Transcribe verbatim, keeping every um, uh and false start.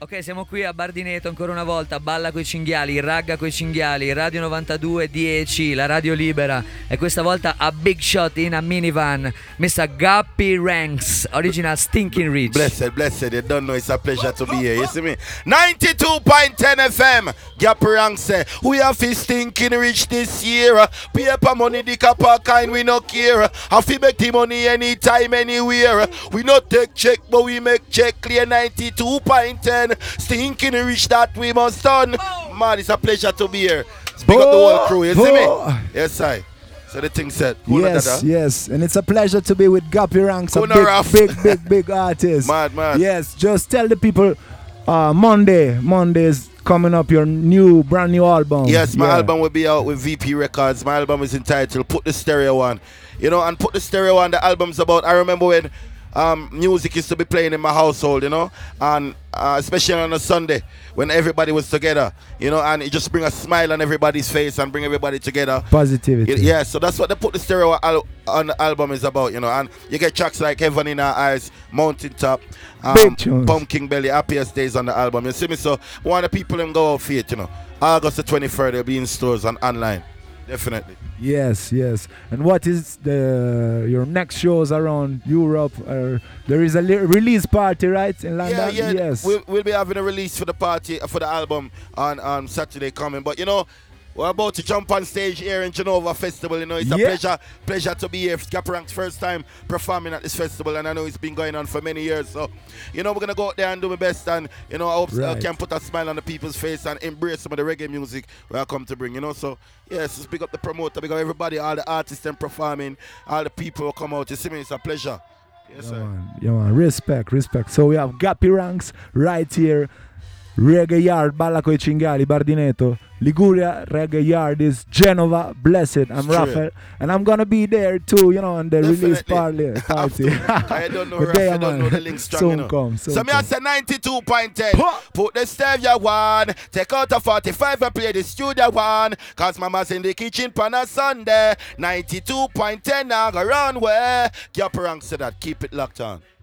Ok, siamo qui a Bardineto ancora una volta, Balla coi cinghiali, Ragga coi cinghiali, Radio novantadue dieci, la radio libera, e questa volta a big shot in a minivan, mister Guppy Ranks, original Stinking Rich. Blessed, blessed, you don't know it's a pleasure to be here, you see me? ninety-two point ten F M, Guppy Ranks say, we have to Stinking Rich this year, paper money, the copper kind, we no care, have to make the money anytime, anywhere, we not take check, but we make check clear. Ninety-two point ten, Stinking Rich that we must done. Oh. Man, it's a pleasure to be here. Speak up the whole crew, you see me? Yes, I. So the thing said. Yes, yes. And it's a pleasure to be with Guppy Ranks, a big, big, big, big artist. Mad, mad. Yes, just tell the people uh, Monday, Monday is coming up, your new, brand new album. Yes, my yeah. album will be out with V P Records. My album is entitled Put the Stereo On. You know, and Put the Stereo On, the album's about, I remember when Um, music used to be playing in my household, you know, and uh, especially on a Sunday when everybody was together, you know, and it just bring a smile on everybody's face and bring everybody together. Positivity. It, yeah, so that's what the Put the Stereo al- on the album is about, you know, and you get tracks like Heaven in Our Eyes, Mountaintop, um, Pumpkin Belly, Happiest Days on the album. You see me? So one of the people them go out for it, you know. August the twenty-third, they'll be in stores and online. Definitely. Yes, yes. And what is the your next shows around Europe? Or there is a li- release party, right, in London? Yeah, yeah. Yes. We'll, we'll be having a release for the party for the album on on Saturday coming. But you know, we're about to jump on stage here in Genova Festival. You know, it's a yeah. pleasure pleasure to be here. It's Guppy Ranks' first time performing at this festival, and I know it's been going on for many years. So, you know, we're gonna go out there and do my best, and you know, I hope right. I can put a smile on the people's face and embrace some of the reggae music where I come to bring. You know, so yes, just big up the promoter, big up everybody, all the artists and performing, all the people who come out. You see me, it's a pleasure. Yes, yeah, sir. Man. Yeah, man. Respect, respect. So we have Guppy Ranks right here. Reggae Yard, Balla coi cinghiali, Bardineto. Liguria, Reggae Yard is Genova, Blessed. I'm Raphael, and I'm gonna be there too, you know, on the Definitely. release party. party. I don't know, Raph, I don't know the link strong, soon you know. come, soon So me come. I say ninety-two point ten. Put the stereo one, take out a forty-five and play the studio one. Cause mama's in the kitchen on a Sunday. ninety-two point ten now go run where Guppy Ranks said that. Keep it locked on.